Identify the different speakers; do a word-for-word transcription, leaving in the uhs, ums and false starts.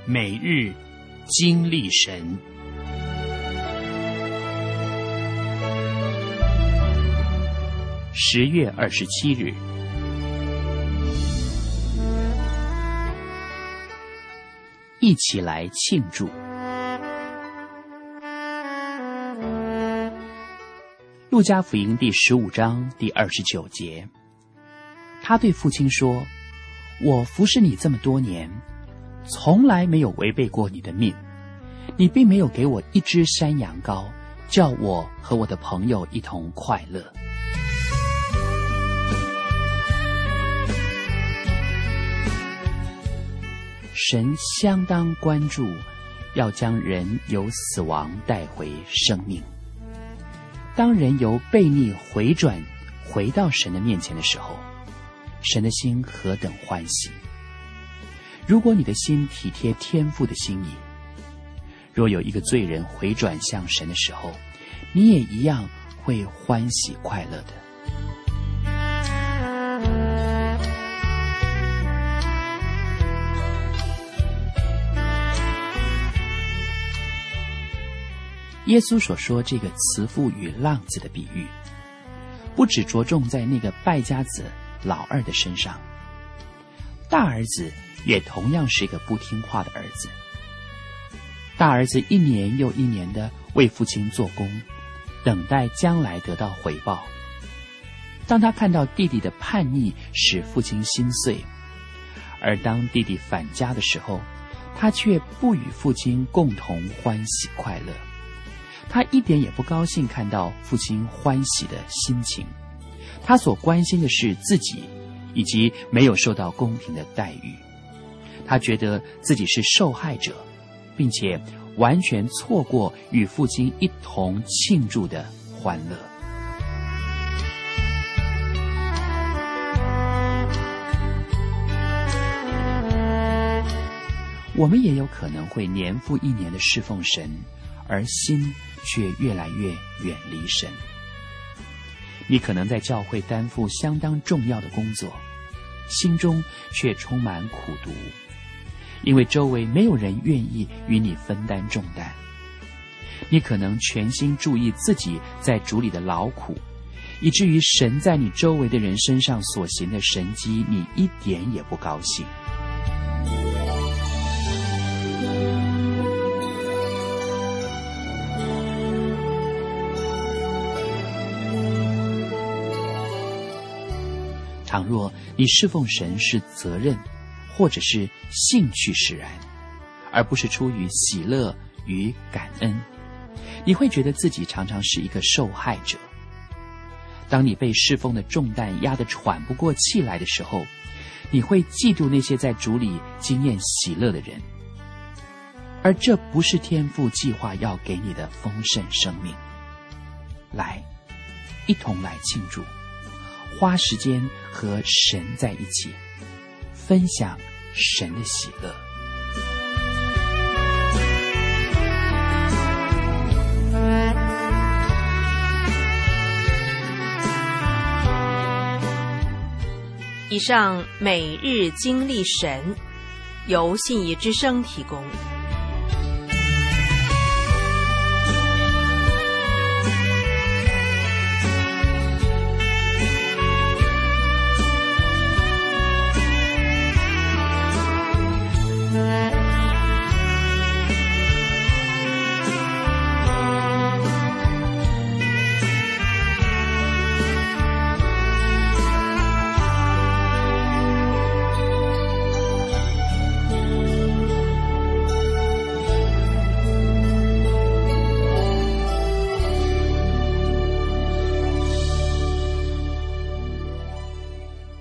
Speaker 1: 每日经历神。十月二十七日，一起来庆祝。路加福音第十五章第二十九节，他对父亲说：我服侍你这么多年，从来没有违背过你的命，你并没有给我一只山羊羔，叫我和我的朋友一同快乐。神相当关注要将人由死亡带回生命。当人由悖逆回转回到神的面前的时候，神的心何等欢喜！如果你的心体贴天父的心意，若有一个罪人回转向神的时候，你也一样会欢喜快乐的。耶稣所说这个慈父与浪子的比喻，不只着重在那个败家子老二的身上，大儿子也同样是一个不听话的儿子。大儿子一年又一年的为父亲做工，等待将来得到回报。当他看到弟弟的叛逆使父亲心碎，而当弟弟返家的时候，他却不与父亲共同欢喜快乐。他一点也不高兴看到父亲欢喜的心情，他所关心的是自己以及没有受到公平的待遇。他觉得自己是受害者，并且完全错过与父亲一同庆祝的欢乐。我们也有可能会年复一年的侍奉神，而心却越来越远离神。你可能在教会担负相当重要的工作，心中却充满苦毒，因为周围没有人愿意与你分担重担。你可能全心注意自己在主里的劳苦，以至于神在你周围的人身上所行的神迹，你一点也不高兴。倘若你侍奉神是责任或者是兴趣使然，而不是出于喜乐与感恩，你会觉得自己常常是一个受害者。当你被侍奉的重担压得喘不过气来的时候，你会嫉妒那些在主里经验喜乐的人，而这不是天父计划要给你的丰盛生命。来，一同来庆祝，花时间和神在一起，分享神的喜乐。
Speaker 2: 以上每日经历神，由信义之声提供。